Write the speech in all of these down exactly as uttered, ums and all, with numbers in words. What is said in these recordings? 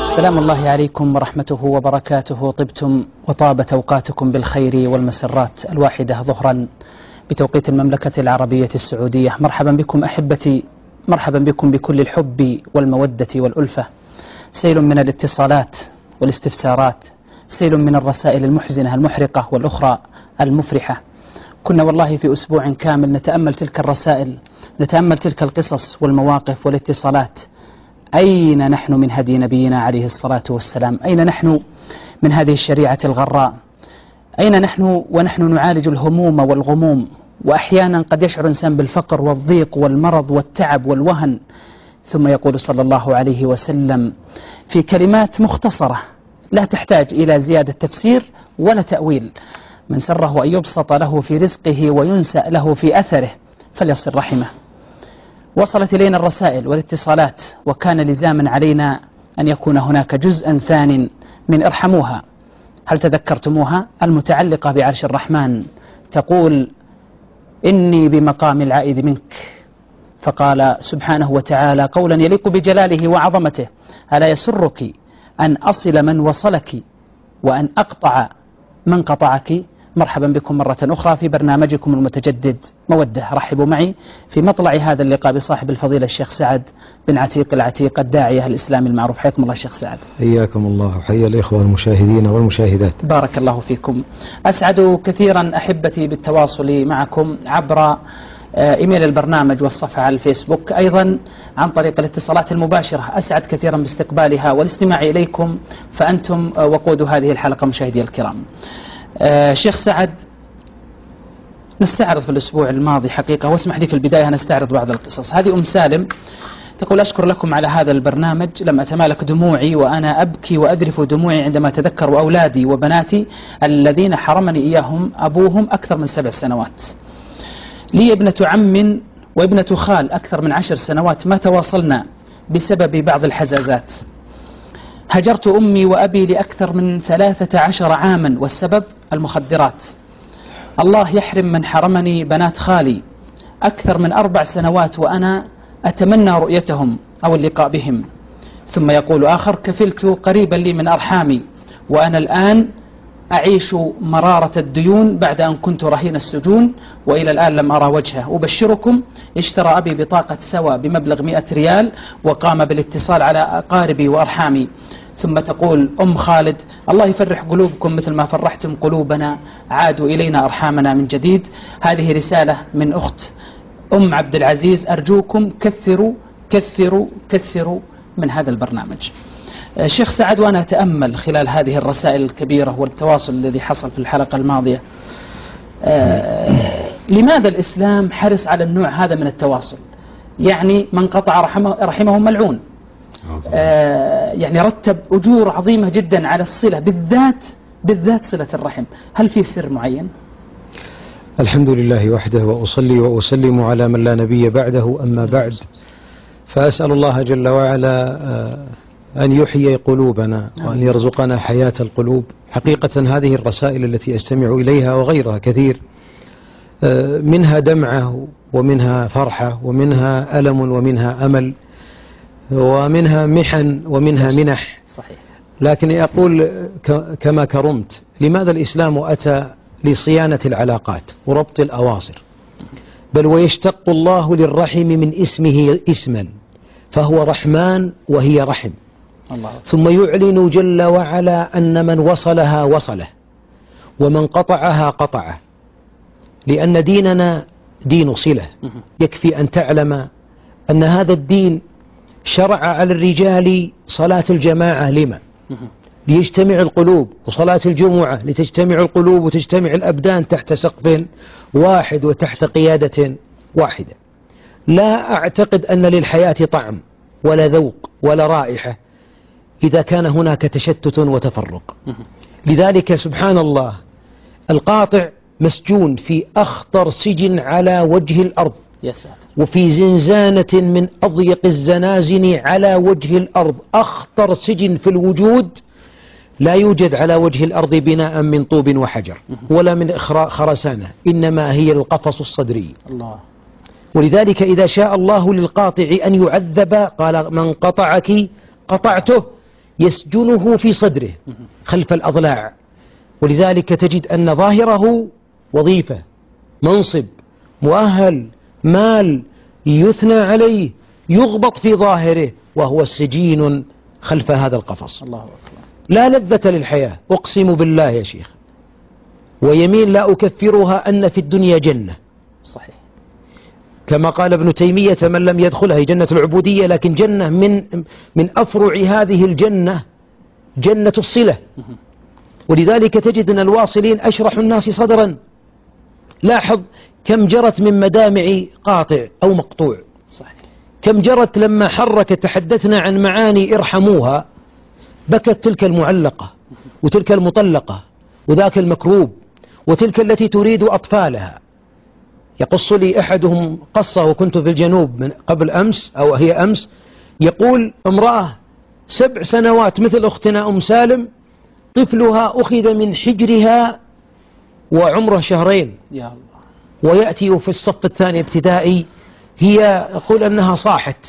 سلام الله عليكم ورحمته وبركاته. طبتم وطابت أوقاتكم بالخير والمسرات الواحدة ظهرا بتوقيت المملكة العربية السعودية. مرحبا بكم أحبتي، مرحبا بكم بكل الحب والمودة والألفة. سيل من الاتصالات والاستفسارات، سيل من الرسائل المحزنة المحرقة والأخرى المفرحة. كنا والله في أسبوع كامل نتأمل تلك الرسائل، نتأمل تلك القصص والمواقف والاتصالات. أين نحن من هدي نبينا عليه الصلاة والسلام؟ أين نحن من هذه الشريعة الغراء؟ أين نحن ونحن نعالج الهموم والغموم؟ وأحيانا قد يشعر الإنسان بالفقر والضيق والمرض والتعب والوهن، ثم يقول صلى الله عليه وسلم في كلمات مختصرة لا تحتاج إلى زيادة تفسير ولا تأويل: من سره أن يبسط له في رزقه وينسأ له في أثره فليصل رحمه. وصلت إلينا الرسائل والاتصالات، وكان لزاما علينا أن يكون هناك جزءا ثان من ارحموها. هل تذكرتموها؟ المتعلقة بعرش الرحمن، تقول: إني بمقام العائد منك. فقال سبحانه وتعالى قولا يليق بجلاله وعظمته: ألا يسرك أن أصل من وصلك وأن أقطع من قطعك؟ مرحبا بكم مرة أخرى في برنامجكم المتجدد مودة. رحبوا معي في مطلع هذا اللقاء بصاحب الفضيلة الشيخ سعد بن عتيق العتيق الداعية الإسلامي المعروف. حياكم الله الشيخ سعد. حياكم الله وحيا الإخوة المشاهدين والمشاهدات. بارك الله فيكم. أسعد كثيرا أحبتي بالتواصل معكم عبر إيميل البرنامج والصفحة على الفيسبوك، أيضا عن طريق الاتصالات المباشرة. أسعد كثيرا باستقبالها والاستماع إليكم، فأنتم وقود هذه الحلقة مشاهدي الكرام. آه شيخ سعد، نستعرض في الأسبوع الماضي حقيقة، واسمح لي في البداية نستعرض بعض القصص. هذه أم سالم تقول: أشكر لكم على هذا البرنامج، لم أتمالك دموعي وأنا أبكي وأذرف دموعي عندما أتذكر أولادي وبناتي الذين حرمني إياهم أبوهم أكثر من سبع سنوات. لي ابنة عم وابنة خال أكثر من عشر سنوات ما تواصلنا بسبب بعض الحزازات. هجرت أمي وأبي لأكثر من ثلاثة عشر عاما والسبب المخدرات. الله يحرم من حرمني بنات خالي أكثر من أربع سنوات وأنا أتمنى رؤيتهم أو اللقاء بهم. ثم يقول آخر: كفلت قريبا لي من أرحامي وأنا الآن أعيش مرارة الديون بعد أن كنت رهين السجون وإلى الآن لم أرى وجهه. أبشركم، اشترى أبي بطاقة سوا بمبلغ مئة ريال وقام بالاتصال على أقاربي وأرحامي. ثم تقول أم خالد: الله يفرح قلوبكم مثل ما فرحتم قلوبنا، عادوا إلينا أرحامنا من جديد. هذه رسالة من أخت أم عبد العزيز: أرجوكم كثروا كثروا كثروا من هذا البرنامج. شيخ سعد، وأنا أتأمل خلال هذه الرسائل الكبيرة والتواصل الذي حصل في الحلقة الماضية، آه لماذا الإسلام حرص على النوع هذا من التواصل؟ يعني من قطع رحمه, رحمه ملعون. آه يعني رتب أجور عظيمة جدا على الصلة، بالذات بالذات صلة الرحم. هل في سر معين؟ الحمد لله وحده، وأصلي وأسلم على من لا نبي بعده. أما بعد، فأسأل الله جل وعلا آه أن يحيي قلوبنا وأن يرزقنا حياة القلوب. حقيقة هذه الرسائل التي أستمع إليها وغيرها كثير، منها دمعة ومنها فرحة ومنها ألم ومنها أمل ومنها محن ومنها منح. صحيح. لكن أقول كما كرمت: لماذا الإسلام أتى لصيانة العلاقات وربط الأواصر؟ بل ويشتق الله للرحم من اسمه اسما، فهو رحمن وهي رحم. الله. ثم يعلن جل وعلا أن من وصلها وصله ومن قطعها قطعه، لأن ديننا دين صلة. يكفي أن تعلم أن هذا الدين شرع على الرجال صلاة الجماعة. لما؟ ليجتمع القلوب، وصلاة الجمعة لتجتمع القلوب وتجتمع الأبدان تحت سقف واحد وتحت قيادة واحدة. لا أعتقد أن للحياة طعم ولا ذوق ولا رائحة إذا كان هناك تشتت وتفرق. لذلك سبحان الله، القاطع مسجون في أخطر سجن على وجه الأرض، وفي زنزانة من أضيق الزنازن على وجه الأرض. أخطر سجن في الوجود. لا يوجد على وجه الأرض بناء من طوب وحجر ولا من خرسانة، إنما هي القفص الصدري. الله. ولذلك إذا شاء الله للقاطع أن يعذب قال: من قطعك قطعته، يسجنه في صدره خلف الأضلاع. ولذلك تجد أن ظاهره وظيفة، منصب، مؤهل، مال، يثنى عليه، يغبط في ظاهره، وهو سجين خلف هذا القفص. الله أكبر. لا لذة للحياة، أقسم بالله يا شيخ ويمين لا أكفرها أن في الدنيا جنة. صحيح. كما قال ابن تيمية: من لم يدخلها هي جنة العبودية، لكن جنة من من أفرع هذه الجنة جنة الصلة. ولذلك تجد أن الواصلين أشرح الناس صدرا. لاحظ كم جرت من مدامع قاطع أو مقطوع. صحيح. كم جرت لما حرك تحدثنا عن معاني ارحموها، بكت تلك المعلقة وتلك المطلقة وذاك المكروب وتلك التي تريد أطفالها. يقص لي أحدهم قصة وكنت في الجنوب من قبل أمس أو هي أمس، يقول امرأة سبع سنوات مثل أختنا أم سالم، طفلها أخذ من حجرها وعمره شهرين، يا الله، ويأتي في الصف الثاني ابتدائي. هي يقول أنها صاحت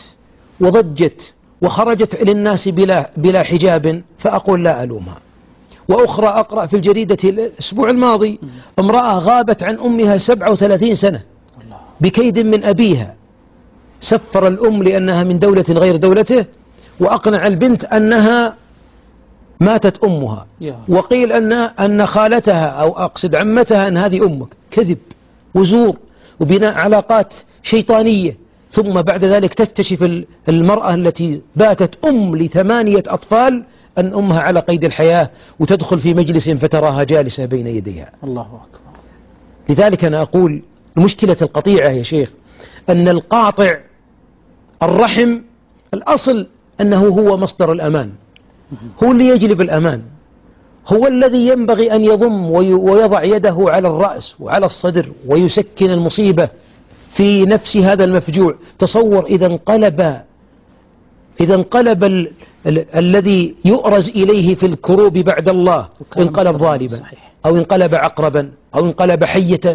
وضجت وخرجت للناس بلا, بلا حجاب، فأقول لا ألومها. وأخرى أقرأ في الجريدة الأسبوع الماضي امرأة غابت عن أمها سبعة وثلاثين سنة بكيد من أبيها، سفر الأم لأنها من دولة غير دولته، وأقنع البنت أنها ماتت أمها، وقيل أن أن خالتها أو أقصد عمتها أن هذه أمك. كذب وزور وبناء علاقات شيطانية. ثم بعد ذلك تكتشف المرأة التي باتت أم لثمانية أطفال أن أمها على قيد الحياة، وتدخل في مجلس فتراها جالسة بين يديها. الله أكبر. لذلك أنا أقول مشكلة القطيعة يا شيخ أن القاطع الرحم الأصل أنه هو مصدر الأمان، هو اللي يجلب الأمان، هو الذي ينبغي أن يضم ويضع يده على الرأس وعلى الصدر ويسكن المصيبة في نفس هذا المفجوع. تصور إذا انقلب إذا انقلب ال... ال... الذي يؤرز إليه في الكروب بعد الله انقلب ظالما، أو انقلب عقربا، أو انقلب حية.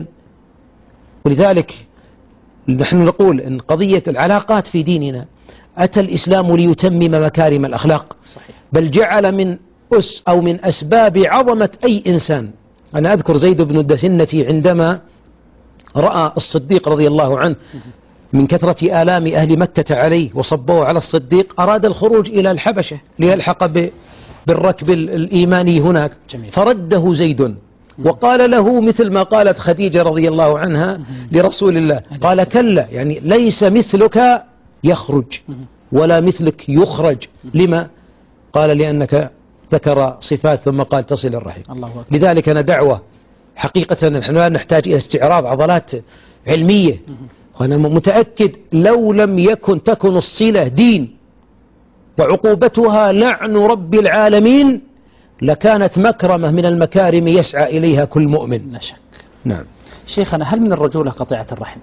ولذلك نحن نقول أن قضية العلاقات في ديننا أتى الإسلام ليتمم مكارم الأخلاق. صحيح. بل جعل من أس أو من أسباب عظمة أي إنسان. أنا أذكر زيد بن الدثنة عندما رأى الصديق رضي الله عنه من كثرة آلام أهل مكة عليه وصبوه على الصديق، أراد الخروج إلى الحبشة ليلحق بالركب الإيماني هناك. جميل. فرده زيد وقال له مثل ما قالت خديجة رضي الله عنها لرسول الله، قال كلا، يعني ليس مثلك يخرج ولا مثلك يخرج. لما؟ قال لأنك ذكر صفات ثم قال تصل الرحم. لذلك أنا دعوة حقيقة نحن لا نحتاج إلى استعراض عضلات علمية، وأنا متأكد لو لم يكن تكن الصلة دين وعقوبتها لعن رب العالمين لكانت مكرمة من المكارم يسعى إليها كل مؤمن. لا شك. نعم. شيخنا، هل من الرجولة قطيعة الرحم؟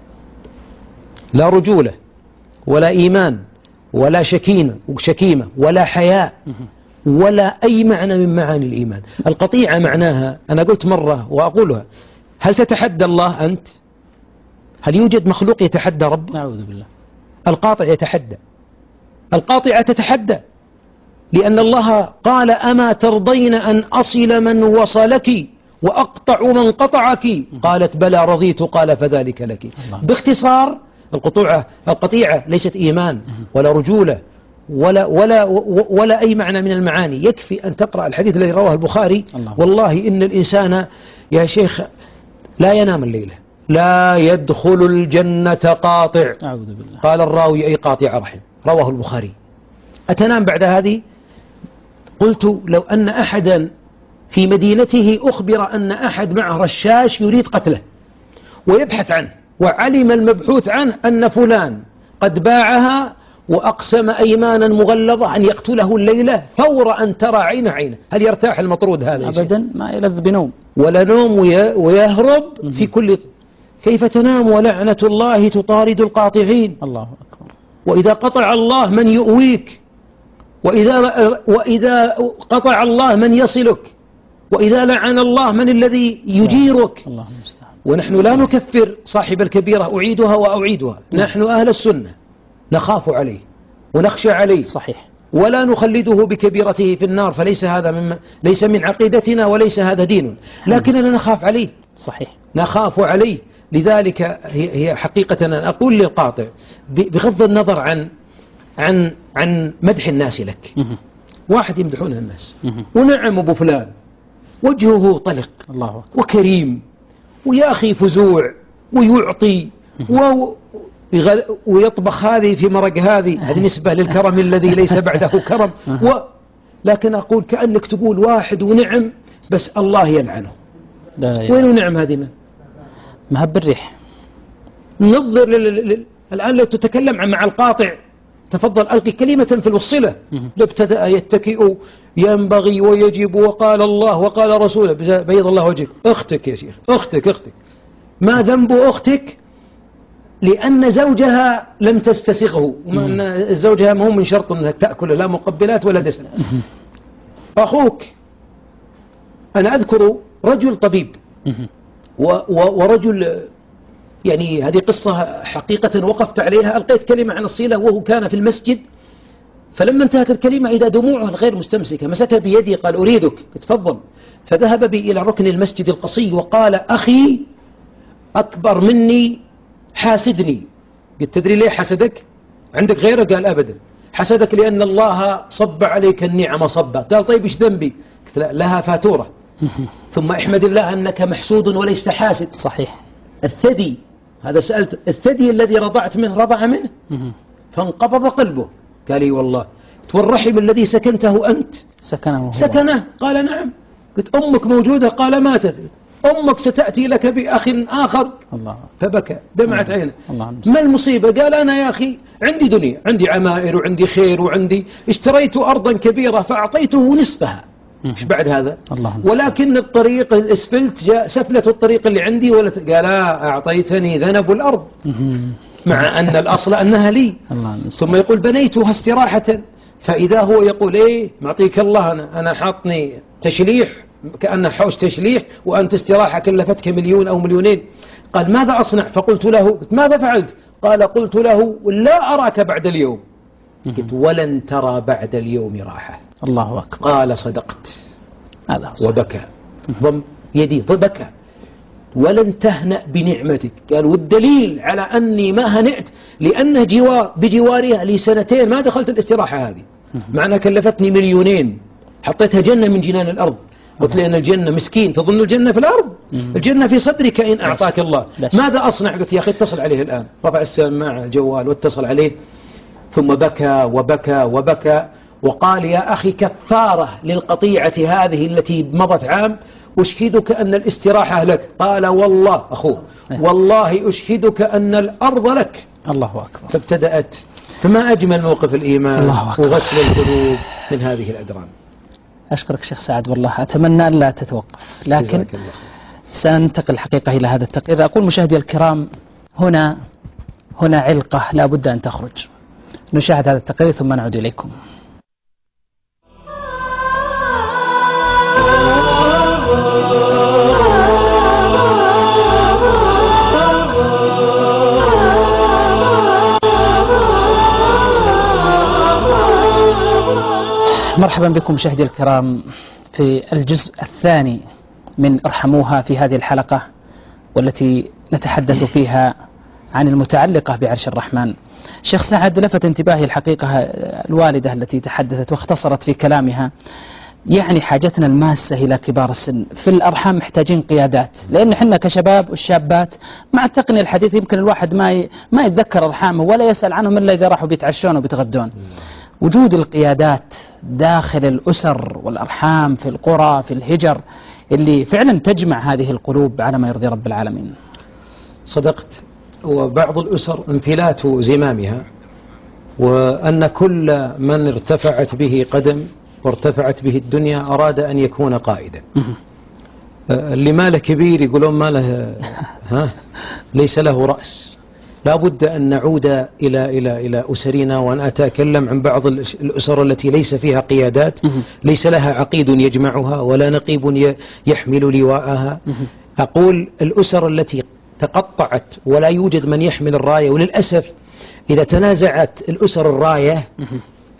لا رجولة ولا إيمان ولا شكيمة وشكيمة ولا حياء ولا أي معنى من معاني الإيمان. القطيعة معناها، أنا قلت مرة وأقولها، هل تتحدى الله أنت؟ هل يوجد مخلوق يتحدى رب؟ أعوذ بالله. القاطع يتحدى، القاطعة تتحدى، لأن الله قال أما ترضين أن أصل من وصلك وأقطع من قطعك؟ قالت بلى رضيت. قال فذلك لك. باختصار القطوعة القطيعة ليست إيمان ولا رجولة ولا, ولا, ولا أي معنى من المعاني. يكفي أن تقرأ الحديث الذي رواه البخاري: والله إن الإنسان يا شيخ لا ينام الليلة، لا يدخل الجنة قاطع. أعوذ بالله. قال الراوي أي قاطع رحم، رواه البخاري. أتنام بعد هذه؟ قلت لو أن أحدا في مدينته أخبر أن أحد معه رشاش يريد قتله ويبحث عنه، وعلم المبحوث عنه أن فلان قد باعها وأقسم أيمانا مغلظة أن يقتله الليلة فور أن ترى عين عينه، هل يرتاح المطرود هذا؟ أبدا، ما يلذ بنوم ولا نوم ويهرب في كل. كيف تنام ولعنة الله تطارد القاطعين؟ الله أكبر. وإذا قطع الله من يؤويك، وإذا, وإذا قطع الله من يصلك، وإذا لعن الله من الذي يجيرك؟ الله المستعان. ونحن لا نكفر صاحب الكبيرة، أعيدها وأعيدها. نحن أهل السنة نخاف عليه ونخشى عليه. صحيح. ولا نخلده بكبيرته في النار، فليس هذا من ليس من عقيدتنا وليس هذا دين، لكننا نخاف عليه. صحيح، نخاف عليه. لذلك هي هي حقيقة أنا أقول للقاطع بغض النظر عن عن عن مدح الناس لك. واحد يمدحونه الناس ونعم أبو فلان وجهه طلق الله وكريم ويا أخي فزوع ويعطي ويطبخ هذه في مرق هذه، هذه نسبة للكرم الذي ليس بعده كرم. و لكن أقول كأنك تقول واحد ونعم بس الله يلعنه. وين نعم هذه؟ من مهب الريح. ننظر لل... الآن لو تتكلم عن مع القاطع تفضل ألقي كلمة في الوصلة، لابتدأ يتكئ ينبغي ويجب وقال الله وقال رسوله، بيض الله وجهك. أختك يا شيخ، أختك أختك ما ذنب أختك؟ لأن زوجها لم تستسغه، وأن زوجها ما هو من شرط أنها تأكل لا مقبلات ولا دسم. أخوك، أنا أذكر رجل طبيب و و ورجل، يعني هذه قصة حقيقة وقفت عليها، ألقيت كلمة عن الصلة وهو كان في المسجد، فلما انتهت الكلمة إذا دموعه الغير مستمسكة مسك بيدي قال أريدك تفضل، فذهب بي إلى ركن المسجد القصي وقال أخي أكبر مني حاسدني. قلت تدري ليه حسدك؟ عندك غيره؟ قال أبدا، حسدك لأن الله صب عليك النعم صبا. قال طيب إيش ذنبي؟ قلت لا، لها فاتورة. ثم احمد الله أنك محسود وليس حاسد. صحيح. الثدي، هذا سألت، الثدي الذي رضعت منه رضع منه فانقبض قلبه. قال لي والله. والرحم الذي سكنته أنت سكنه هو. سكنه؟ قال نعم. قلت أمك موجودة؟ قال ماتت. أمك ستأتي لك بأخ آخر. الله. فبكى، دمعت عينه. ما المصيبة؟ قال أنا يا أخي عندي دنيا، عندي عمائر وعندي خير وعندي اشتريت أرضا كبيرة فأعطيته نصفها. إيش بعد هذا؟ الله. ولكن الطريق الاسفلت جاء سفلة الطريق اللي عندي ولا قال لا، أعطيتني ذنب الأرض مع أن الأصل أنها لي. الله. ثم يقول بنيتها استراحة، فإذا هو يقول إيه معطيك الله، أنا أنا حاطني تشليح كأنه حوش تشليح وأنت استراحة كلفتك مليون أو مليونين. قال ماذا أصنع؟ فقلت له ماذا فعلت؟ قال قلت له لا أراك بعد اليوم. قلت ولن ترى بعد اليوم راحة. الله أكبر. قال صدقت. هذا وبكى، ضم يدي بكى. ولن تهنأ بنعمتك. قال والدليل على أني ما هنأت لأن جوار بجوارها لي سنتين ما دخلت الاستراحة هذه، معنى كلفتني مليونين، حطيتها جنة من جنان الأرض. قلت لي أن الجنة مسكين، تظن الجنة في الأرض؟ الجنة في صدرك إن أعطاك الله. ماذا أصنع؟ قلت يا أخي اتصل عليه الآن. رفع السماعة الجوال واتصل عليه، ثم بكى وبكى وبكى وقال يا أخي كفارة للقطيعة هذه التي مضت عام، أشهدك أن الاستراحة لك. قال والله أخوه والله أشهدك أن الأرض لك. الله أكبر. فابتدأت. فما أجمل موقف الإيمان وغسل القلوب من هذه الأدران. أشكرك شيخ سعد، والله أتمنى أن لا تتوقف، لكن سننتقل حقيقة إلى هذا التقرير. إذا أقول مشاهدي الكرام هنا هنا علقة لا بد أن تخرج. نشاهد هذا التقرير ثم نعود إليكم. مرحبا بكم مشاهدي الكرام في الجزء الثاني من ارحموها في هذه الحلقة، والتي نتحدث فيها عن المتعلقة بعرش الرحمن. شيخ سعد لفت انتباهي الحقيقة الوالدة التي تحدثت واختصرت في كلامها، يعني حاجتنا الماسة إلى كبار السن في الأرحام، محتاجين قيادات، لأن احنا كشباب والشابات مع التقنية الحديثة يمكن الواحد ما ي... ما يتذكر أرحامه ولا يسأل عنهم إلا إذا راحوا بيتعشون وبيتغدون. وجود القيادات داخل الأسر والأرحام في القرى في الهجر اللي فعلا تجمع هذه القلوب على ما يرضي رب العالمين. صدقت. وبعض الأسر انفلات زمامها، وأن كل من ارتفعت به قدم وارتفعت به الدنيا أراد أن يكون قائدا. اللي ماله كبير يقولون ماله ها ليس له رأس. لا بد أن نعود إلى إلى إلى أسرنا، وأن أتكلم عن بعض الأسر التي ليس فيها قيادات، ليس لها عقيد يجمعها ولا نقيب يحمل لواءها. أقول الأسر التي تقطعت ولا يوجد من يحمل الراية، وللأسف إذا تنازعت الأسر الراية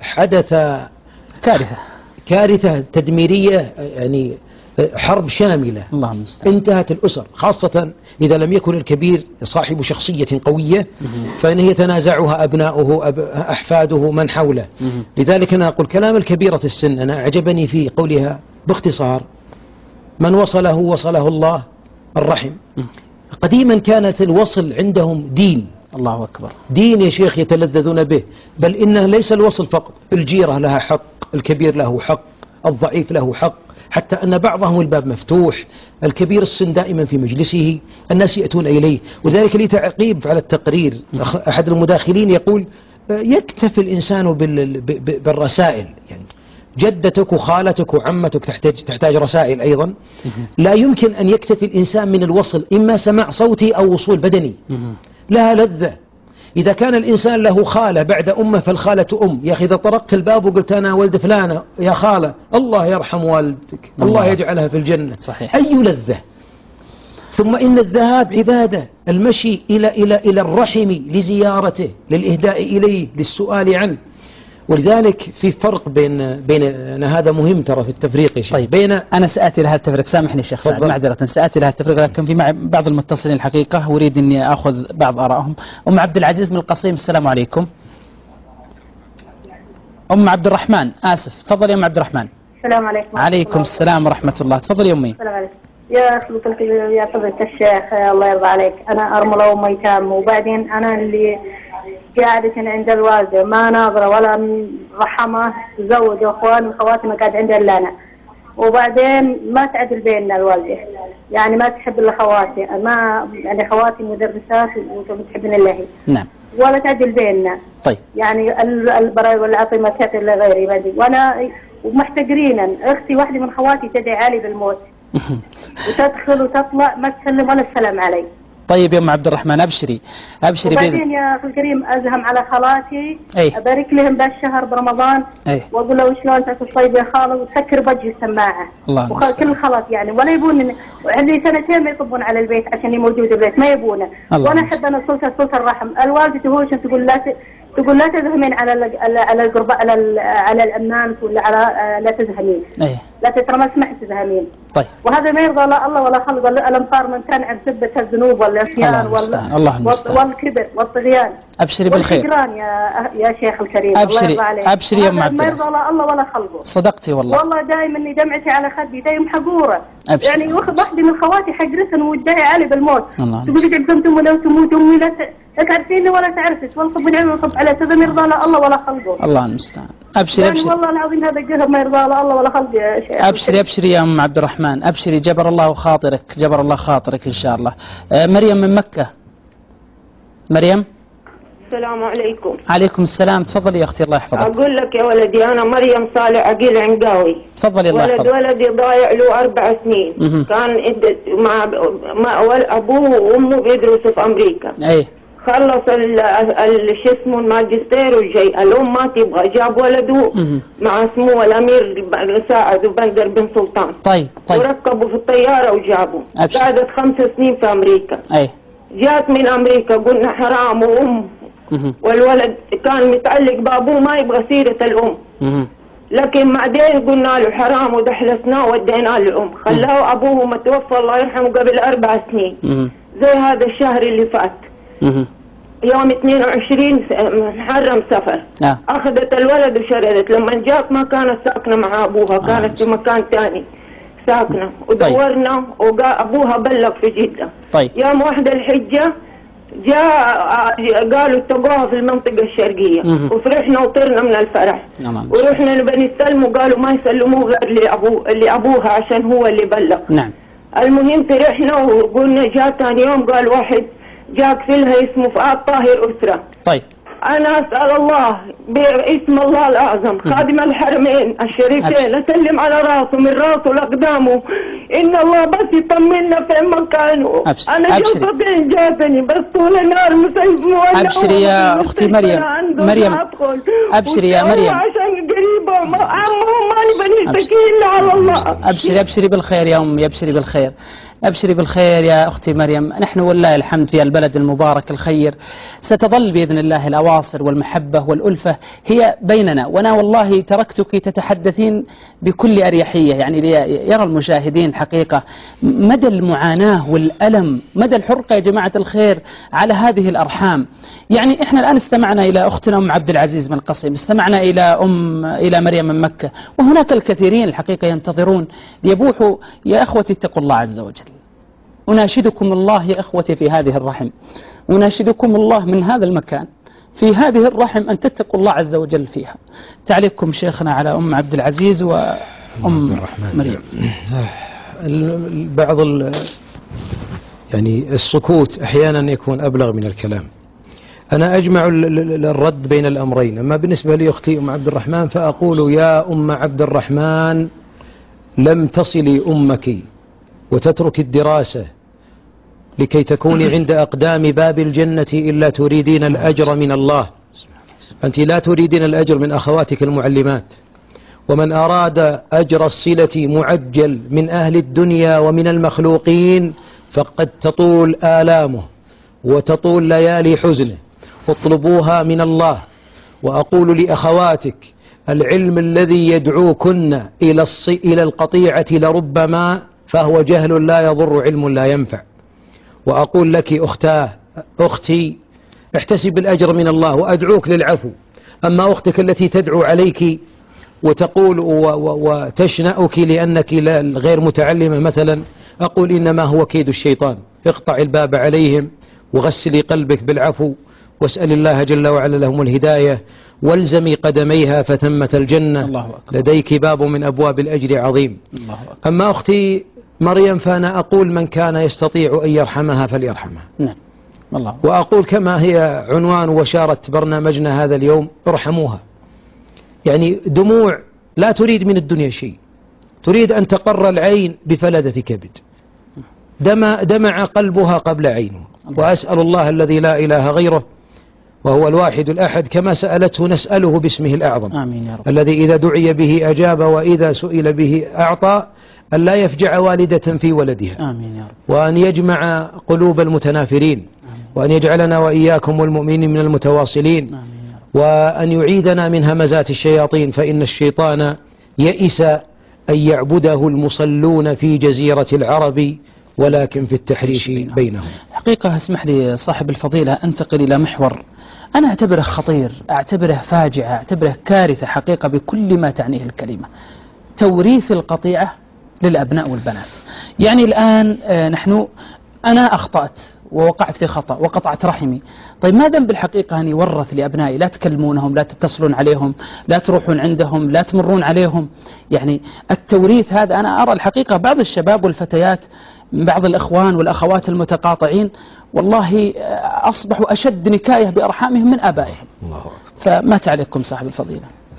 حدث كارثة كارثة تدميرية، يعني حرب شاملة. الله المستعان. انتهت الأسر، خاصة إذا لم يكن الكبير صاحب شخصية قوية فإنه يتنازعها أبناؤه أب... أحفاده من حوله. لذلك أنا أقول كلام الكبيرة السن أنا أعجبني في قولها باختصار: من وصله وصله الله الرحم. قديما كانت الوصل عندهم دين. الله أكبر. دين يا شيخ يتلذذون به، بل إنه ليس الوصل فقط، الجيرة لها حق، الكبير له حق، الضعيف له حق، حتى أن بعضهم الباب مفتوح، الكبير السن دائما في مجلسه، الناس يأتون إليه. وذلك لي تعقيب على التقرير، أحد المداخلين يقول يكتفي الإنسان بالرسائل، يعني جدتك وخالتك وعمتك تحتاج, تحتاج رسائل أيضا. لا يمكن أن يكتفي الإنسان من الوصل، إما سماع صوتي أو وصول بدني، لها لذة. إذا كان الإنسان له خالة بعد أمه فالخالة أم. يا أخي إذا طرقت الباب وقلت أنا ولد فلانة يا خالة، الله يرحم والدك، الله يجعلها في الجنة. صحيح. أي لذة. ثم إن الذهاب عبادة، المشي إلى إلى إلى الرحم لزيارته، للإهداء إليه، للسؤال عنه. ولذلك في فرق بين بين أنا هذا مهم ترى في التفريق يا شيخ. طيب بين أنا سأتي لها التفريق، سامحني شيخ سعد معذرة، سأتي لها التفريق، لكن في مع بعض المتصلين الحقيقة أريد أني أخذ بعض آرائهم. أم عبد العزيز من القصيم، السلام عليكم. أم عبد الرحمن، آسف، تفضل يا أم عبد الرحمن. السلام عليكم. عليكم السلام ورحمة الله، تفضل يا أمي. السلام عليكم. يا فضلك يا فضلة الشيخ الله يرضى عليك، أنا أرملة وميتام، وبعدين أنا اللي قاعدة عند الوالدة ما ناظرة ولا رحمة، زوج وأخوان وخواتي ما قاعد عندها إلا أنا. وبعدين ما تعدل بيننا الوالدة، يعني ما تحب إلا خواتي، ما يعني خواتي مدرسات وتحبني الله. نعم. ولا تعدل بيننا. طيب. يعني البراء والعطي ما تعطي إلا غيري بدي، وأنا ومحتقرين. أختي واحدة من خواتي تدعي علي بالموت وتدخل وتطلع ما تسلم ولا السلام علي. طيب يا أم عبد الرحمن أبشري أبشري. وبعدين يا أخي الكريم أزهم على خالاتي، أي. أبارك لهم بالشهر برمضان، أي. وأقول له شلون تاكل طيب يا خالة، وتسكر بجي السماعة. وخ... كل الخالات يعني ولا يبون، عندي سنتين ما يطبون على البيت عشان موجود البيت ما يبونه. وأنا أحب أنا صلة صلة الرحم. الوالدة هو شو تقول لا ت... تقول لا تزهمين على ال... على القرباء على ال... على الأمنان ولا على لا تزهمين. أي. لا ترى ما سمحت تزهمين. طيب. وهذا ما يرضى لا الله ولا خلق الأمطار من كان عن سبة الذنوب والعصيان والكبر والطغيان. أبشري بالخير. يا يا شيخ الكريم. أبشري الله يرضى أبشري يا أم عبد ما يرضى لا الله ولا خلقه. صدقتي والله. والله دائما اني دمعتي على خدي دايم حقوره. أبشري. يعني واخذ واحده من خواتي حجرتها وتدعي علي بالموت. تقول لي عزمتم ولو تموت امي لا لا تعرفيني ولا تعرفش والله طب العلم وطب على هذا ما يرضى لا الله ولا خلقه. الله المستعان. أبشري يعني أبشري. والله العظيم هذا الجهل ما يرضى لا الله ولا خلقه يا شيخ. أبشري أبشري يا أم عبد الرحمن أبشري، جبر الله خاطرك، جبر الله خاطرك إن شاء الله. آه مريم من مكة. مريم. السلام عليكم. عليكم السلام، تفضلي يا أختي الله يحفظك. أقول لك يا ولدي أنا مريم صالح عقيل عنقاوي. تفضلي الله يحفظك. ولد ولدي ضايع له أربع سنين. مه. كان مع مع أبوه وأمه بيدرسوا في أمريكا. أي. خلص ال شو اسمه الماجستير وجاي، الأم ما تبغى، جاب ولده مه. مع سمو الأمير ساعد بندر بن سلطان. طيب طيب. وركبوا في الطيارة وجابوا. قعدت خمس سنين في أمريكا. أي. جات من أمريكا قلنا حرام وأم. والولد كان متعلق بابوه ما يبغى سيرة الأم. مه. لكن بعدين قلنا له حرام ودحلسناه وديناه للأم. خلاه أبوه متوفى الله يرحمه قبل أربع سنين. مه. زي هذا الشهر اللي فات. مه. يوم اثنين وعشرين محرم سفر. آه. أخذت الولد وشردت. لما جات ما كانت ساكنة مع أبوها، كانت آه. في مكان ثاني ساكنة. ودورنا طيب. وقال أبوها بلغ في جدة. طيب. يوم واحدة الحجة جاء قالوا اتقوها في المنطقة الشرقية. مه. وفرحنا وطرنا من الفرح. نعم. ورحنا لبني السلم وقالوا ما يسلموه غير لأبو لأبوها عشان هو اللي بلغ. نعم. المهم فرحنا وقلنا جاء ثاني يوم قال واحد جاء كفلها اسمه فؤاد طاهر أسرة. طيب. أنا أسأل الله باسم الله الأعظم خادم الحرمين الشريفين أسلم على راسه من راسه لأقدامه إن الله بس يطمنا في مكانه. أنا جوزة بين جابني بس طول النهار مسيف مولع. أبشري يا أختي مريم. مريم أبشري يا مريم. عشان قريبة عمه ما نبني نشتكي إلا على الله. أبشري أبشري بالخير يا أمي، أبشري بالخير. أبشري بالخير يا أختي مريم، نحن والله الحمد في البلد المبارك الخير ستظل بإذن الله الأواصر والمحبة والألفة هي بيننا. وأنا والله تركتك تتحدثين بكل أريحية، يعني يرى المشاهدين حقيقة مدى المعاناة والألم، مدى الحرقة يا جماعة الخير على هذه الأرحام. يعني إحنا الآن استمعنا إلى أختنا أم عبد العزيز من القصيم، استمعنا إلى أم إلى مريم من مكة، وهناك الكثيرين الحقيقة ينتظرون ليبوحوا. يا أخوتي اتقوا الله عز وجل، أناشدكم الله يا أخوتي في هذه الرحم، أناشدكم الله من هذا المكان في هذه الرحم أن تتقوا الله عز وجل فيها. تعليقكم شيخنا على أم عبد العزيز وأم مريم. بعض يعني السكوت أحيانا يكون أبلغ من الكلام. أنا أجمع الرد بين الأمرين. أما بالنسبة لي أختي أم عبد الرحمن فأقول يا أم عبد الرحمن لم تصلي أمك وتترك الدراسة لكي تكوني عند أقدام باب الجنة إلا تريدين الأجر من الله. أنت لا تريدين الأجر من أخواتك المعلمات، ومن أراد أجر الصلة معجل من أهل الدنيا ومن المخلوقين فقد تطول آلامه وتطول ليالي حزنه. اطلبوها من الله. وأقول لأخواتك العلم الذي يدعوكن إلى إلى القطيعة لربما فهو جهل لا يضر، علم لا ينفع. وأقول لك أختاه أختي احتسب الأجر من الله وأدعوك للعفو. أما أختك التي تدعو عليك وتقول وتشنأك لأنك غير متعلمة مثلا، أقول إنما هو كيد الشيطان. اقطع الباب عليهم وغسلي قلبك بالعفو واسأل الله جل وعلا لهم الهداية، والزمي قدميها فتمة الجنة. الله أكبر. لديك باب من أبواب الأجر عظيم. الله أكبر. أما أختي مريم فأنا أقول من كان يستطيع أن يرحمها فليرحمها. نعم. الله. وأقول كما هي عنوان وشارة برنامجنا هذا اليوم، ارحموها. يعني دموع لا تريد من الدنيا شيء، تريد أن تقر العين بفلذة كبد. دمع, دمع قلبها قبل عينه. وأسأل الله الذي لا إله غيره وهو الواحد الأحد كما سألته نسأله باسمه الأعظم. آمين يا رب. الذي إذا دعي به أجاب وإذا سئل به أعطى، أن لا يفجع والدة في ولدها. آمين يا رب. وأن يجمع قلوب المتنافرين. آمين. وأن يجعلنا وإياكم والمؤمنين من المتواصلين. آمين. وأن يعيدنا من همزات الشياطين، فإن الشيطان يئس أن يعبده المصلون في جزيرة العرب ولكن في التحريش بينهم. حقيقة اسمح لي صاحب الفضيلة أنتقل إلى محور أنا أعتبره خطير، أعتبره فاجعة، أعتبره كارثة حقيقة بكل ما تعنيه الكلمة، توريث القطيعة للأبناء والبنات. يعني الآن نحن أنا أخطأت ووقعت في خطأ وقطعت رحمي، طيب ما ذنب بالحقيقة أن يورث لأبنائي؟ لا تكلمونهم، لا تتصلون عليهم، لا تروحون عندهم، لا تمرون عليهم. يعني التوريث هذا أنا أرى الحقيقة بعض الشباب والفتيات، بعض الإخوان والأخوات المتقاطعين والله أصبحوا أشد نكاية بأرحامهم من آبائهم. الله. فما تعليقكم صاحب الفضيلة؟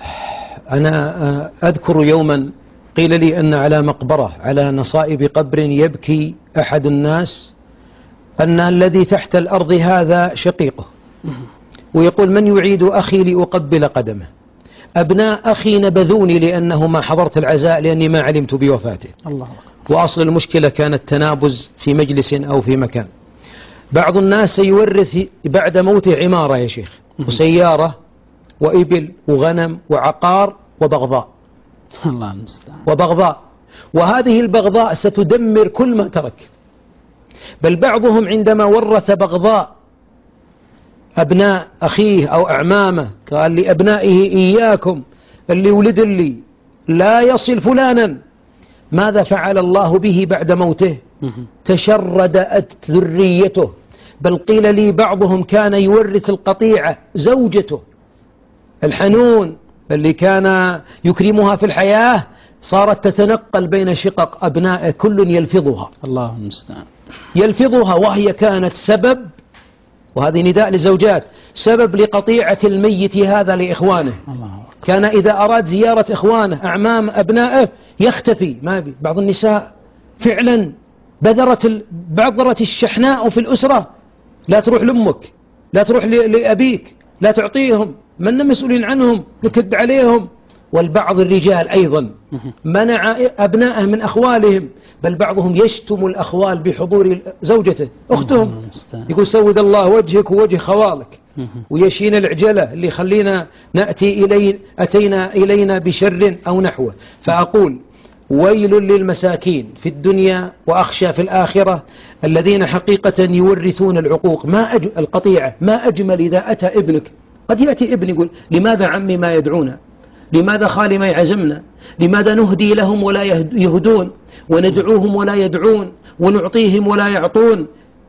أنا أذكر يوما قيل لي أن على مقبرة على نصائب قبر يبكي أحد الناس أن الذي تحت الأرض هذا شقيقه، ويقول من يعيد أخي لأقبل قدمه؟ أبناء أخي نبذوني لأنه ما حضرت العزاء لأني ما علمت بوفاته. الله. وأصل المشكلة كانت تنابز في مجلس أو في مكان. بعض الناس سيورث بعد موته عمارة يا شيخ، وسيارة وإبل وغنم وعقار وبغضاء. الله المستعان. وبغضاء، وهذه البغضاء ستدمر كل ما ترك. بل بعضهم عندما ورث بغضاء أبناء أخيه أو أعمامه قال لأبنائه إياكم اللي ولد لي لا يصل فلانا. ماذا فعل الله به بعد موته؟ تشردت ذريته. بل قيل لي بعضهم كان يورث القطيعة زوجته الحنون اللي كان يكرمها في الحياة، صارت تتنقل بين شقق أبنائه كل يلفظها. الله المستعان. يلفظها وهي كانت سبب، وهذه نداء للزوجات، سبب لقطيعة الميت هذا لإخوانه. الله. كان إذا أراد زيارة إخوانه أعمام أبنائه يختفي. ما بي. بعض النساء فعلا بذرت بذرت الشحناء في الأسرة، لا تروح لأمك، لا تروح لأبيك، لا تعطيهم، من مسؤولين عنهم، نكد عليهم. والبعض الرجال أيضا منع أبنائه من أخوالهم، بل بعضهم يشتم الأخوال بحضور زوجته أختهم، يقول سود الله وجهك ووجه خوالك، ويشين العجلة اللي خلينا نأتي إلي أتينا إلينا بشر أو نحوه. فأقول ويل للمساكين في الدنيا وأخشى في الآخرة الذين حقيقة يورثون العقوق. ما أج... القطيعة ما أجمل إذا أتى ابنك، قد يأتي ابن يقول لماذا عمي ما يدعونا، لماذا خالي ما يعزمنا، لماذا نهدي لهم ولا يهدون، وندعوهم ولا يدعون، ونعطيهم ولا يعطون.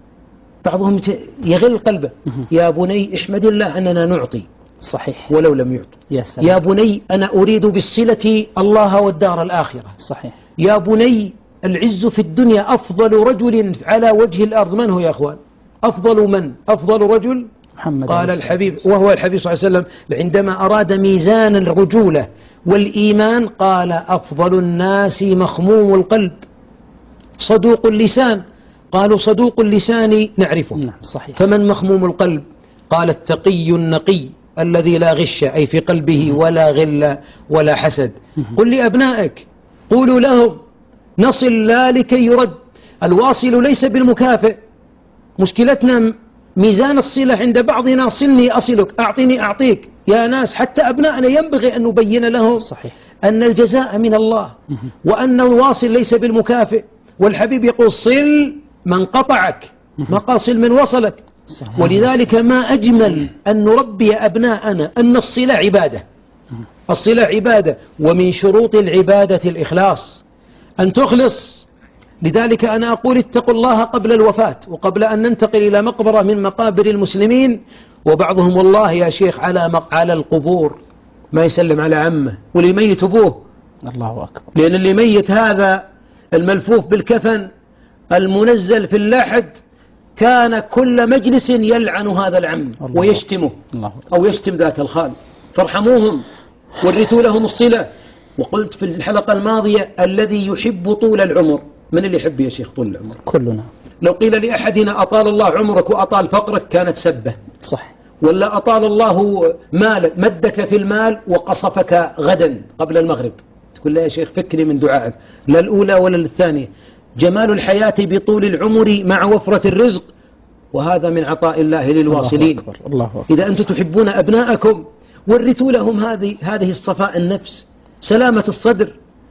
بعضهم يغل قلبه. يا بني احمد الله أننا نعطي صحيح ولو لم يعطوا. يا سلام. يا بني أنا أريد بالصلة الله والدار الآخرة. صحيح. يا بني العز في الدنيا أفضل رجل على وجه الأرض من هو يا أخوان؟ أفضل من؟ أفضل رجل محمد قال الحبيب، وهو الحبيب صلى الله عليه وسلم عندما أراد ميزان الرجولة والإيمان قال أفضل الناس مخموم القلب صدوق اللسان. قالوا صدوق اللسان نعرفه. نعم صحيح. فمن مخموم القلب؟ قال التقي النقي الذي لا غش، أي في قلبه ولا غل ولا حسد. قل لأبنائك قولوا لهم نصل لا لكي يرد. الواصل ليس بالمكافئ. مشكلتنا ميزان الصلة عند بعضنا صلني أصلك، أعطني أعطيك. يا ناس حتى أبنائنا ينبغي أن نبين لهم صحيح. أن الجزاء من الله، وأن الواصل ليس بالمكافئ. والحبيب يقول صل من قطعك، ما قال صل من وصلك. صحيح. ولذلك ما أجمل أن نربي أبناءنا أن الصلة عبادة. الصلة عبادة، ومن شروط العبادة الإخلاص، أن تخلص. لذلك أنا أقول اتقوا الله قبل الوفاة وقبل أن ننتقل إلى مقبرة من مقابر المسلمين. وبعضهم والله يا شيخ على على القبور ما يسلم على عمه واللي ميت أبوه. الله أكبر. لأن اللي ميت هذا الملفوف بالكفن المنزل في اللحد كان كل مجلس يلعن هذا العم ويشتمه الله أو يشتم ذاك الخال. فارحموهم ورثوا لهم الصلة. وقلت في الحلقة الماضية الذي يحب طول العمر، من اللي يحب يا شيخ طول العمر؟ كلنا. لو قيل لأحدنا أطال الله عمرك وأطال فقرك كانت سبة. صح. ولا أطال الله مالك، مدك في المال وقصفك غدا قبل المغرب، تقول لا يا شيخ فكري من دعائك، لا الأولى ولا الثانية. جمال الحياة بطول العمر مع وفرة الرزق، وهذا من عطاء الله للواصلين. الله أكبر. الله أكبر. إذا أنتم تحبون أبناءكم ورثوا لهم هذه هذه الصفاء النفس، سلامة الصدر،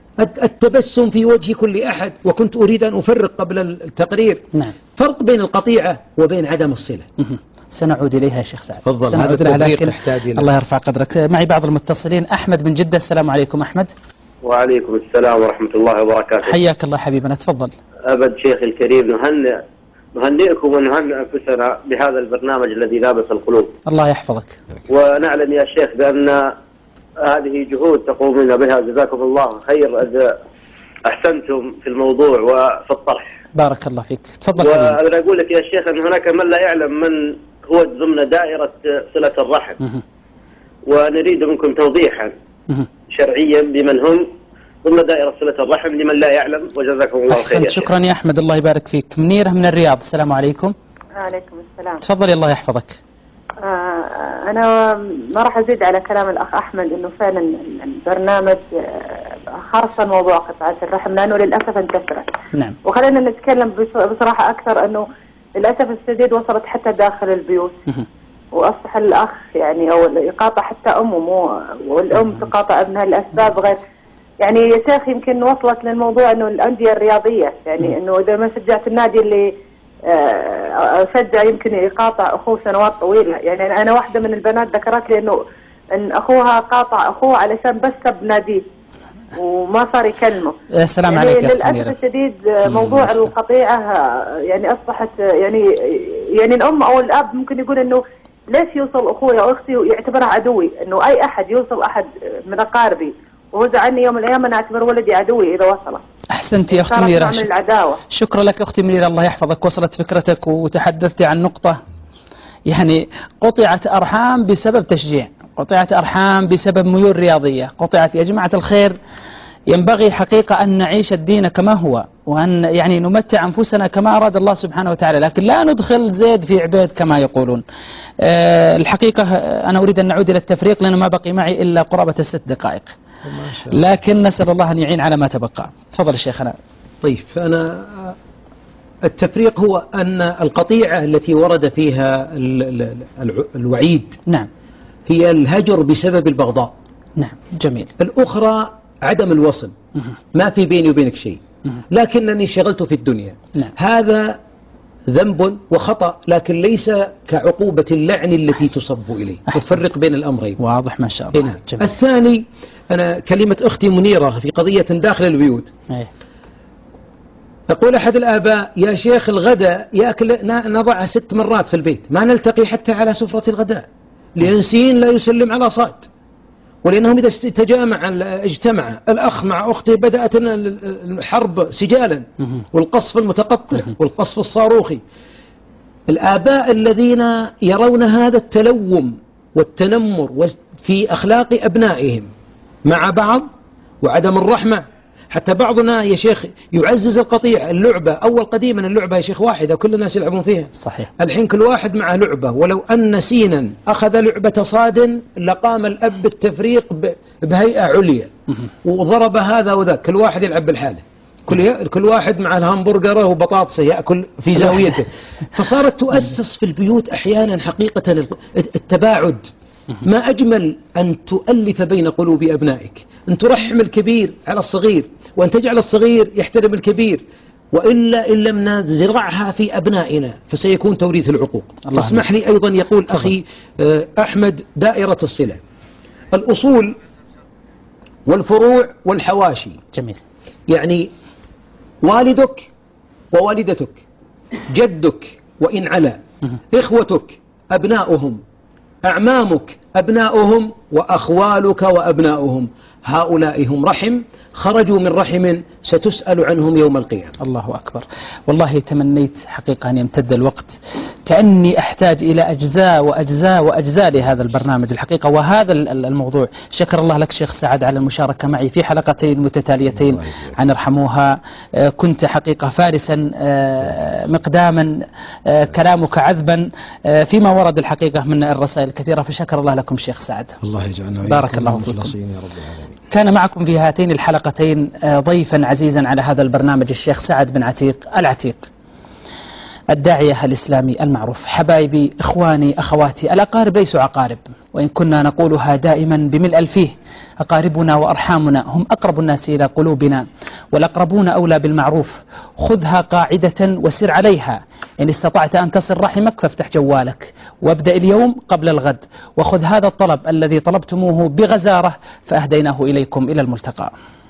التبسم في وجه كل أحد. وكنت أريد أن أفرق قبل التقرير نعم. فرق بين القطيعة وبين عدم الصلة. سنعود إليها يا شيخ سعد. تفضل. هذا التقرير تحتاج إليه. الله يرفع قدرك. معي بعض المتصلين. أحمد من جدة. السلام عليكم أحمد. وعليكم السلام ورحمة الله وبركاته. حياك الله حبيبنا، تفضل. أبد شيخ الكريم، نهنئ نهنئكم ونهنئ أنفسنا بهذا البرنامج الذي لابس القلوب. الله يحفظك. ونعلم يا شيخ بأن هذه جهود تقومون بها، جزاكم الله خير، إذ أحسنتم في الموضوع وفي الطرح. بارك الله فيك. تفضل حبيبي. وأنا أقول لك يا شيخ أن هناك من لا يعلم من هو ضمن دائرة صلة الرحم، ونريد منكم توضيحا شرعيا بمن هم ضمن دائرة صلة الرحم لمن لا يعلم، وجزاكم الله خير. أحسنت، شكرا يا أحمد، الله يبارك فيك. منيرة من الرياض. السلام عليكم. وعليكم السلام. تفضلي الله يحفظك. آه أنا ما راح أزيد على كلام الأخ أحمد، إنه فعلا البرنامج خاصة موضوع قطعة الرحم لأنه للأسف انتشرت. نعم. وخلينا نتكلم بصراحة أكثر، إنه للأسف الشديد وصلت حتى داخل البيوت. وأصبح الأخ يعني أو يقاطع حتى أمه، مو والأم تقاطع ابنها لأسباب غير. يعني يا شيخ يمكن وصلت للموضوع إنه الأندية الرياضية، يعني إنه إذا ما شجعت النادي اللي أشجع يمكن يقاطع أخوه سنوات طويلة. يعني أنا واحدة من البنات ذكرت لي إنه إن أخوها قاطع أخوه علشان بس سب ناديه وما صار يكلمه. يا سلام يعني عليك يا للأسف الشديد موضوع القطيعة يعني أصبحت يعني يعني الأم أو الأب ممكن يقول إنه ليش يوصل أخوي أو أختي ويعتبرها عدوي، إنه أي أحد يوصل أحد من أقاربي وهو زعلني يوم من الأيام أنا أعتبر ولدي عدوي إذا وصله. أحسنت يا أختي منيرة. شكرا لك أختي منيرة، الله يحفظك. وصلت فكرتك وتحدثت عن نقطة، يعني قطعت أرحام بسبب تشجيع، قطعت أرحام بسبب ميول رياضية، قطعت. يا جماعة الخير ينبغي حقيقة أن نعيش الدين كما هو، وأن يعني نمتع أنفسنا كما أراد الله سبحانه وتعالى، لكن لا ندخل زيد في عبيد كما يقولون. أه الحقيقة أنا أريد أن نعود إلى التفريق لأنه ما بقي معي إلا قرابة الست دقائق. لكن نسأل الله أن يعين على ما تبقى. تفضل الشيخنا. طيب، أنا التفريق هو أن القطيعة التي ورد فيها الوعيد نعم هي الهجر بسبب البغضاء. نعم جميل. الأخرى عدم الوصل، ما في بيني وبينك شيء، لكنني شغلت في الدنيا. نعم. هذا ذنب وخطأ، لكن ليس كعقوبة اللعن التي تصب إليه. تفرق بين الأمرين. واضح ما شاء الله. نعم. الثاني، أنا كلمة أختي منيرة في قضية داخل البيوت. أيه. يقول أحد الآباء: يا شيخ الغداء يأكل نضعها ست مرات في البيت، ما نلتقي حتى على سفرة الغداء، لأن سين لا يسلم على صاد، ولأنهم إذا تجامع اجتمع الأخ مع أخته بدأت الحرب سجالا والقصف المتقطع والقصف الصاروخي. الآباء الذين يرون هذا التلوم والتنمر في أخلاق أبنائهم مع بعض وعدم الرحمة، حتى بعضنا يا شيخ يعزز القطيع. اللعبة أول قديما اللعبة يا شيخ واحدة كل الناس يلعبون فيها. صحيح. الحين كل واحد مع لعبة، ولو أن سينا أخذ لعبة صاد لقام الأب بالتفريق بهيئة عليا وضرب هذا وذاك، كل واحد يلعب بالحالة، كل كل واحد مع الهامبرجره وبطاطسه يأكل في زاويته. فصارت تؤسس في البيوت أحيانا حقيقة التباعد. ما أجمل أن تؤلف بين قلوب أبنائك، أن ترحم الكبير على الصغير، وأن تجعل الصغير يحترم الكبير، وإلا إن لم نزرعها في أبنائنا فسيكون توريث العقوق. اسمح لي أيضا، يقول أخي أحمد: دائرة الصلة، الأصول والفروع والحواشي. جميل. يعني والدك ووالدتك، جدك وإن علا، إخوتك أبناؤهم، أعمامك أبناؤهم، وأخوالك وأبناؤهم، هؤلاء هم رحم، خرجوا من رحم ستسأل عنهم يوم القيامة. الله أكبر. والله تمنيت حقيقة أن يمتد الوقت، كأني أحتاج إلى أجزاء وأجزاء وأجزاء لهذا البرنامج الحقيقة وهذا الموضوع. شكر الله لك شيخ سعد على المشاركة معي في حلقتين متتاليتين عن ارحموها. كنت حقيقة فارسا مقداما، كلامك عذبا فيما ورد الحقيقة من الرسائل الكثيرة، فشكر الله لكم شيخ سعد. الله يجعلنا بارك الله فيكم. يا رب العالمين. كان معكم في هاتين الحلقتين ضيفا عزيزا على هذا البرنامج الشيخ سعد بن عتيق العتيق، الداعية الإسلامي المعروف. حبايبي، إخواني، أخواتي، الأقارب ليسوا عقارب، وإن كنا نقولها دائما بملء الفيه. أقاربنا وأرحامنا هم أقرب الناس إلى قلوبنا، والأقربون أولى بالمعروف. خذها قاعدة وسر عليها. إن استطعت أن تصل رحمك فافتح جوالك وابدأ اليوم قبل الغد، وخذ هذا الطلب الذي طلبتموه بغزارة فأهديناه إليكم إلى الملتقى.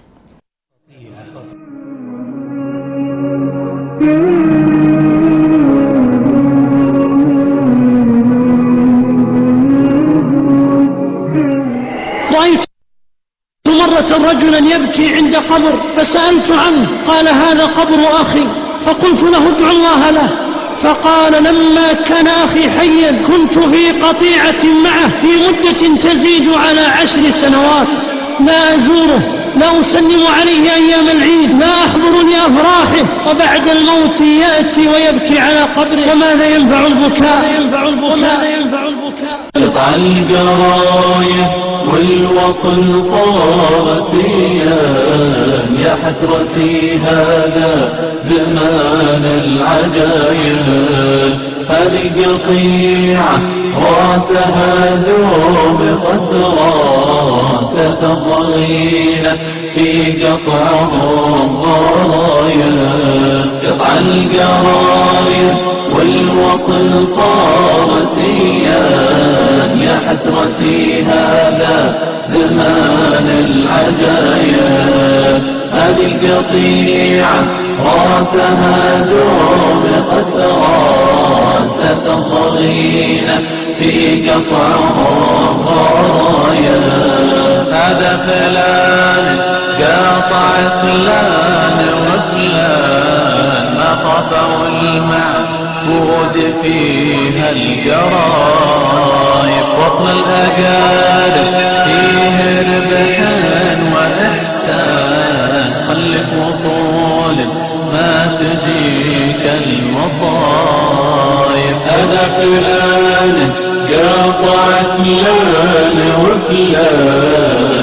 رأيت مرة رجلا يبكي عند قبر فسألت عنه، قال: هذا قبر أخي. فقلت له: ادعو الله له. فقال: لما كان أخي حيا كنت في قطيعة معه في مدة تزيد على عشر سنوات، لا أزوره، لا أسلم عليه أيام العيد، لا أحضرني أفراحه، وبعد الموت يأتي ويبكي على قبره. وماذا ينفع البكاء؟ وماذا ينفع البكاء؟ قطع القراية والوصل صار سيان، يا حسرتي هذا زمان العجايب. هذه قطيعة راسها ذوب خسران، ستضغين في قطعهم غرايا. قطع القراية والوصل صار سيان، يا حسرتي هذا زمان العجايب. هذه القطيعة راسها ذوب خسران، ستضغين في قطعهم غرايا. هذا فلان قاطع فلان وفلان، ما خافوا المعبود فيها القرايب. وصل الأقارب فيه ربحا وإحسان، خلف وصول ما تجيك المصايب. هذا فلان قاطع فلان وفلان، ما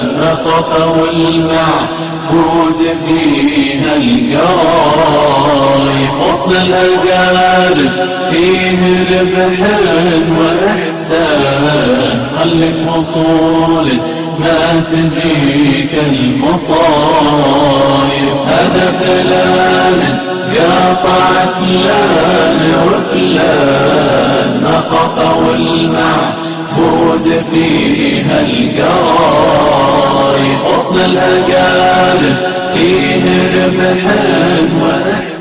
نخف والمعبود فيها القرايب. حسن الأقارب فيه ربح وإحسان، خلك وصول ما تجيك المصايب. هذا فلان قاطع فلان وفلان، نخف والمعبود فيها القرايب. حسن الأقارب فيه ربح وإحسان.